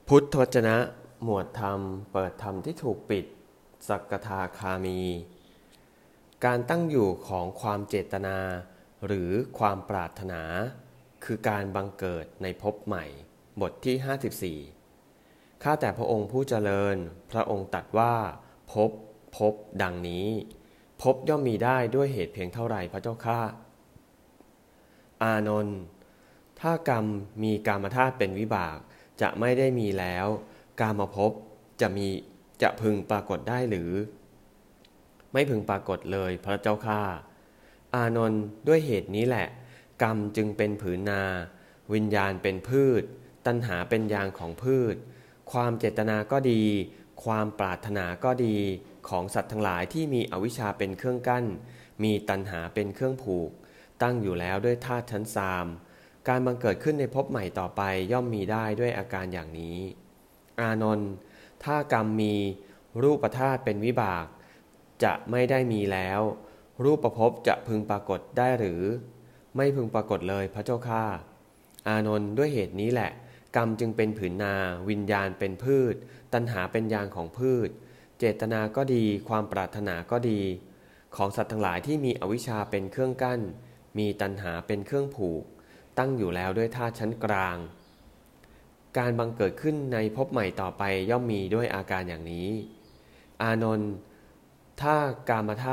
พุทธวจนะหมวดธรรมเปิดธรรมที่ถูกปิดสักทาคามีการตั้งอยู่ของความเจตนาหรือความปรารถนาคือการบังเกิดในภพใหม่บทที่54ข้าแต่พระองค์ผู้เจริญพระองค์ตรัสว่าภพดังนี้ภพย่อมมีได้ด้วยเหตุเพียงเท่าไรพระเจ้าข้าอานนท์ถ้ากรรมมีกามธาตุเป็นวิบากจะไม่ได้มีแล้วกามภพจะพึงปรากฏได้หรือไม่พึงปรากฏเลยพระเจ้าข้าอานนท์ด้วยเหตุนี้แหละกรรมจึงเป็นผืนนาวิญญาณเป็นพืชตัณหาเป็นยางของพืชความเจตนาก็ดีความปรารถนาก็ดีของสัตว์ทั้งหลายที่มีอวิชชาเป็นเครื่องกั้นมีตัณหาเป็นเครื่องผูกตั้งอยู่แล้วด้วยธาตุชั้นทรามการบังเกิดขึ้นในภพใหม่ต่อไปย่อมมีได้ด้วยอาการอย่างนี้อานนท์ถ้ากรรมมีรูปธาตุเป็นวิบากจะไม่ได้มีแล้วรูปภพจะพึงปรากฏได้หรือไม่พึงปรากฏเลยพระเจ้าข้าอานนท์ด้วยเหตุนี้แหละกรรมจึงเป็นผืนนาวิญญาณเป็นพืชตัณหาเป็นยางของพืชเจตนาก็ดีความปรารถนาก็ดีของสัตว์ทั้งหลายที่มีอวิชชาเป็นเครื่องกั้นมีตัณหาเป็นเครื่องผูกตั้งอยู่แล้วด้วยธาตุชั้นกลางการบังเกิดขึ้นในภพใหม่ต่อไปย่อมมีด้วยอาการอย่างนี้อานนท์ถ้าก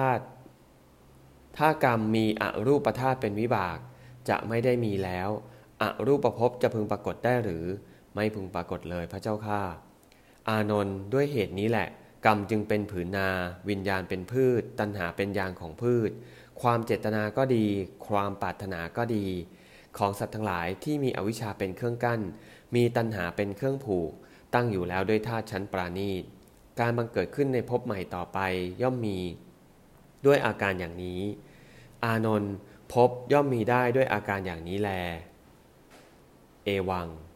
รรมมีอรูปธาตุเป็นวิบากจะไม่ได้มีแล้วอรูปภพจะพึงปรากฏได้หรือไม่พึงปรากฏเลยพระเจ้าข้าอานนท์ด้วยเหตุนี้แหละกรรมจึงเป็นผืนนาวิญญาณเป็นพืชตัณหาเป็นยางของพืชความเจตนาก็ดีความปรารถนาก็ดีของสัตว์ทั้งหลายที่มีอวิชชาเป็นเครื่องกั้นมีตัณหาเป็นเครื่องผูกตั้งอยู่แล้วด้วยธาตุชั้นปราณีตการบังเกิดขึ้นในภพใหม่ต่อไปย่อมมีด้วยอาการอย่างนี้อานนท์ภพย่อมมีได้ด้วยอาการอย่างนี้แลเอวัง